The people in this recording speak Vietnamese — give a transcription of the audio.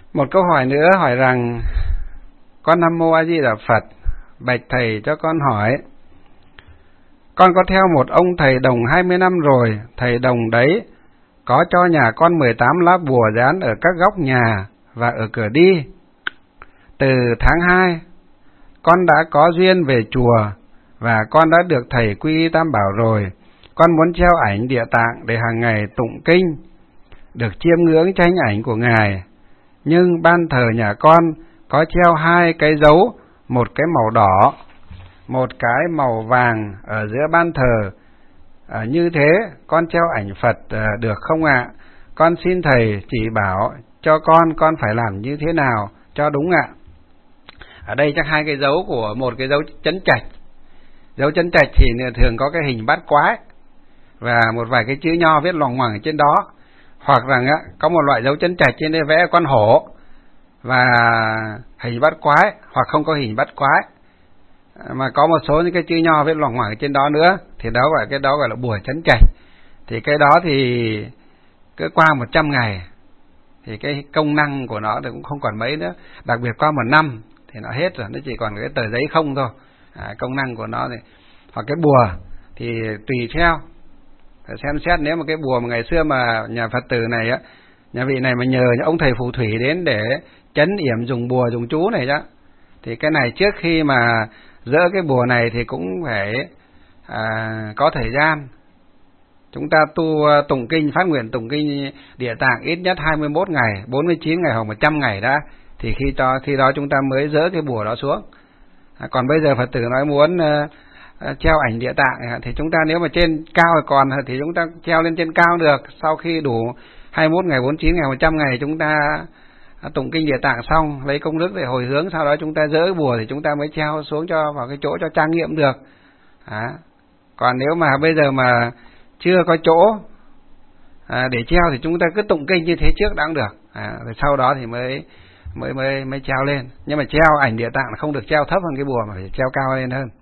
Một câu hỏi nữa hỏi rằng: con Nam Mô A Di Đà Phật, bạch thầy cho con hỏi, con có theo một ông thầy đồng 20 năm rồi, thầy đồng đấy có cho nhà con 18 lá bùa dán ở các góc nhà và ở cửa đi. Từ tháng 2, con đã có duyên về chùa và con đã được thầy quy y Tam Bảo rồi. Con muốn treo ảnh Địa Tạng để hàng ngày tụng kinh, được chiêm ngưỡng tranh ảnh của Ngài. Nhưng ban thờ nhà con có treo 2 cái dấu, một cái màu đỏ, một cái màu vàng ở giữa ban thờ. Như thế con treo ảnh Phật được không ạ? Con xin thầy chỉ bảo cho con phải làm như thế nào cho đúng ạ. Ở đây chắc 2 cái dấu của một cái dấu chấn trạch. Dấu chấn trạch thì thường có cái hình bát quái và một vài cái chữ nho viết loằng ngoằng ở trên đó. Hoặc rằng có một loại dấu chấn trạch trên đây vẽ con hổ và hình bát quái, hoặc không có hình bát quái mà có một số những cái chữ nho viết loằng ngoằng ở trên đó nữa, thì cái đó gọi là bùa chấn trạch. Thì cái đó thì cứ qua 100 ngày thì cái công năng của nó thì cũng không còn mấy nữa. Đặc biệt qua 1 năm thì nó hết rồi, nó chỉ còn cái tờ giấy không thôi. Công năng của nó thì, hoặc cái bùa thì tùy theo xem xét. Nếu mà cái bùa mà ngày xưa mà nhà Phật tử này nhà vị này mà nhờ ông thầy phù thủy đến để chấn yểm dùng bùa dùng chú này đó, thì cái này trước khi mà dỡ cái bùa này thì cũng phải có thời gian. Chúng ta tụng kinh, phát nguyện tụng kinh Địa Tạng ít nhất 21 ngày, 49 ngày hoặc 100 ngày đã, thì khi đó chúng ta mới dỡ cái bùa đó xuống. Còn bây giờ Phật tử nói muốn treo ảnh Địa Tạng thì chúng ta nếu mà trên cao còn thì chúng ta treo lên trên cao được. Sau khi đủ 21 ngày, 49 ngày, 100 ngày chúng ta tụng kinh Địa Tạng xong, lấy công đức để hồi hướng, sau đó chúng ta dỡ bùa thì chúng ta mới treo xuống cho vào cái chỗ cho trang nghiêm được. Còn nếu mà bây giờ mà chưa có chỗ để treo thì chúng ta cứ tụng kinh như thế trước đã cũng được. Rồi sau đó thì mới treo lên. Nhưng mà treo ảnh Địa Tạng là không được treo thấp hơn cái bùa mà phải treo cao lên hơn.